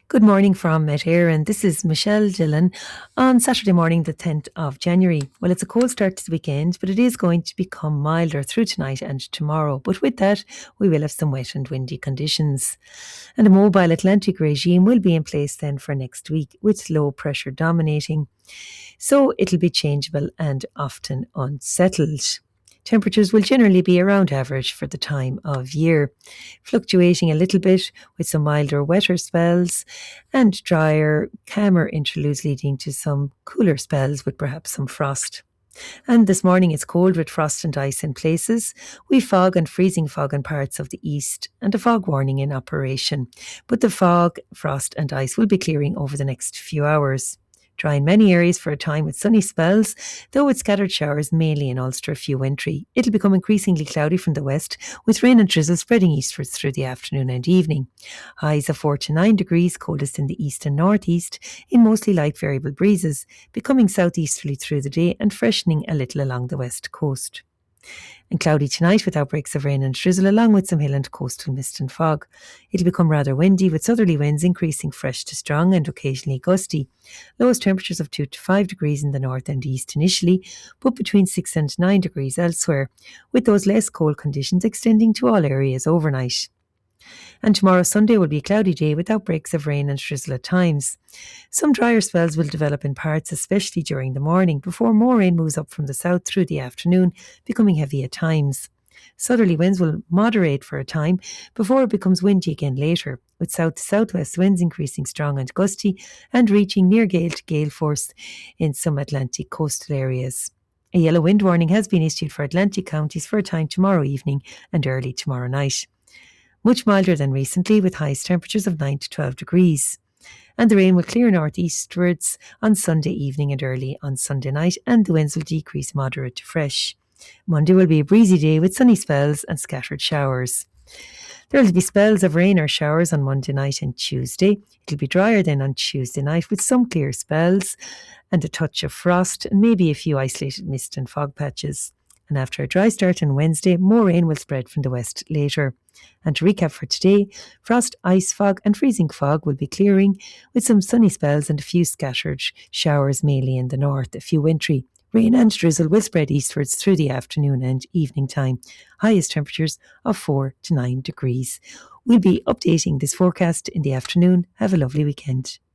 Good morning from Met Éireann. This is Michelle Dillon on Saturday morning, the 10th of January. Well, it's a cold start to the weekend, but it is going to become milder through tonight and tomorrow. But with that, we will have some wet and windy conditions. And a mobile Atlantic regime will be in place then for next week, with low pressure dominating. So it'll be changeable and often unsettled. Temperatures will generally be around average for the time of year, fluctuating a little bit with some milder, wetter spells and drier, calmer interludes leading to some cooler spells with perhaps some frost. And this morning it's cold with frost and ice in places. We've fog and freezing fog in parts of the east and a fog warning in operation. But the fog, frost and ice will be clearing over the next few hours. Dry in many areas for a time with sunny spells, though with scattered showers mainly in Ulster, few wintry. It'll become increasingly cloudy from the west, with rain and drizzle spreading eastwards through the afternoon and evening. Highs of 4 to 9 degrees, coldest in the east and northeast, in mostly light variable breezes, becoming southeasterly through the day and freshening a little along the west coast. And cloudy tonight with outbreaks of rain and drizzle along with some hill and coastal mist and fog. It'll become rather windy with southerly winds increasing fresh to strong and occasionally gusty. Lowest temperatures of 2 to 5 degrees in the north and east initially, but between 6 and 9 degrees elsewhere, with those less cold conditions extending to all areas overnight. And tomorrow, Sunday, will be a cloudy day with outbreaks of rain and drizzle at times. Some drier spells will develop in parts, especially during the morning, before more rain moves up from the south through the afternoon, becoming heavy at times. Southerly winds will moderate for a time before it becomes windy again later, with south to southwest winds increasing strong and gusty and reaching near gale to gale force in some Atlantic coastal areas. A yellow wind warning has been issued for Atlantic counties for a time tomorrow evening and early tomorrow night. Much milder than recently, with highest temperatures of 9 to 12 degrees. And the rain will clear northeastwards on Sunday evening and early on Sunday night, and the winds will decrease moderate to fresh. Monday will be a breezy day with sunny spells and scattered showers. There will be spells of rain or showers on Monday night and Tuesday. It'll be drier then on Tuesday night with some clear spells and a touch of frost and maybe a few isolated mist and fog patches. And after a dry start on Wednesday, more rain will spread from the west later. And to recap for today, frost, ice, fog and freezing fog will be clearing with some sunny spells and a few scattered showers mainly in the north, a few wintry. Rain and drizzle will spread eastwards through the afternoon and evening time. Highest temperatures of 4 to 9 degrees. We'll be updating this forecast in the afternoon. Have a lovely weekend.